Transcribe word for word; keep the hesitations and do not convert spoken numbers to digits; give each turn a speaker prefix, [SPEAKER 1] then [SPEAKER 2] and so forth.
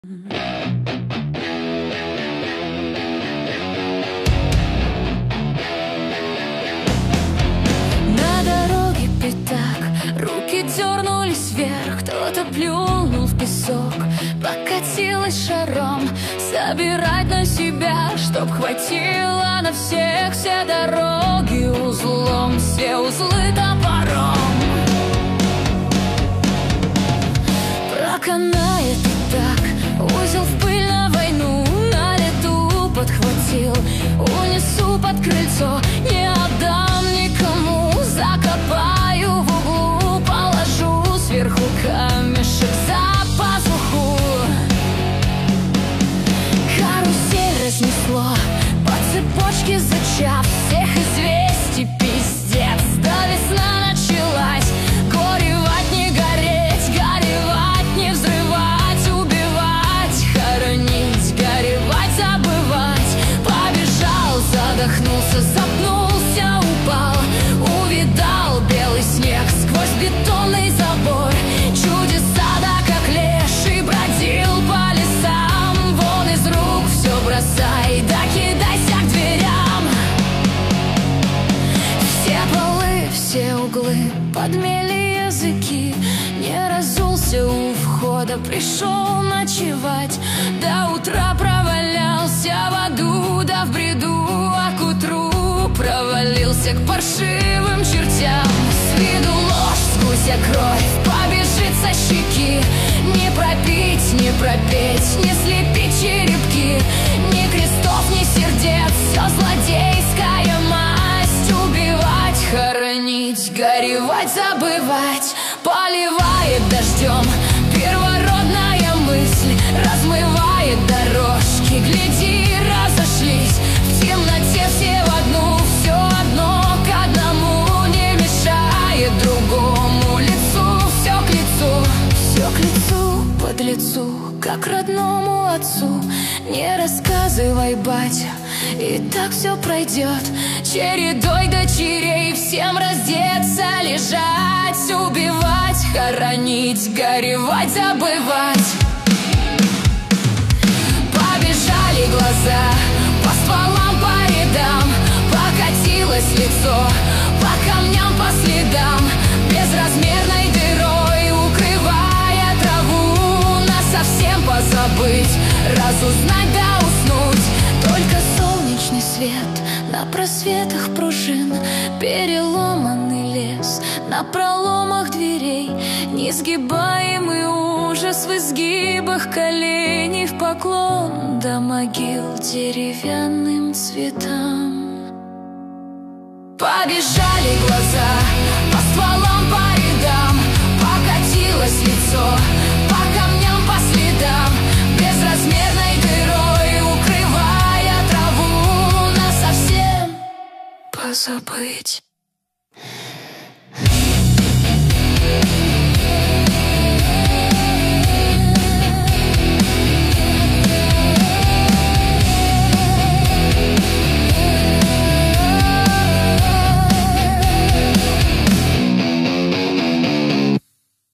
[SPEAKER 1] На дороге пятак, руки дернулись вверх, кто-то плюнул в песок, покатилась шаром. Собирать на себя, чтоб хватило на всех, все дороги узлом, все узлы топором. Проканает и так, узел в пыль на войну, на лету подхватил, унесу под крыльцо, не отдам никому, закопаю в углу, положу сверху камешек за пазуху. Карусель разнесло, по цепочке зачав, всех известий пиздец, да весна началась. Горевать не гореть, горевать не взрывать, убивать, хоронить, горевать, забывать. Побежал, задохнулся, запнулся, упал, увидал белый снег сквозь бетонный забор. Чудеса, да как леший, бродил по лесам, вон из рук все бросай, да кидайся к дверям. Все полы, все углы, подмели языки, не разулся у входа, пришел ночевать, до утра провалялся в аду, да в бреду, а к утру провалился к паршивым чертям. С виду ложь, с гуся кровь побежит со щеки, не пропить, не пропеть, не слепить черепки, ни крестов, ни сердец, все злодейская масть. Убивать, хоронить, горевать, забывать, поливает дождем первородная мысль, размывает дорожки, гляди, разошлись в темноте все в одну, все одно к одному, не мешает другому лицу, все к лицу, все к лицу, под лицу, как родному отцу. Не рассказывай, батя, и так все пройдет, чередой дочерей всем раздеться, лежать, убивать, хоронить, горевать, забывать. Побежали глаза по стволам, по рядам, покатилось лицо по камням, по следам, безразмерной дырой укрывая траву. Насовсем позабыть, разузнать да уснуть, только солнечный свет на просветах пружин, переломанный лес на проломах дверей, несгибаемый ужас в изгибах коленей, в поклон до могил деревянным цветам. Побежали глаза по стволам, по рядам, покатилось лицо по камням, по следам, безразмерной дырой укрывая траву. Насовсем позабыть.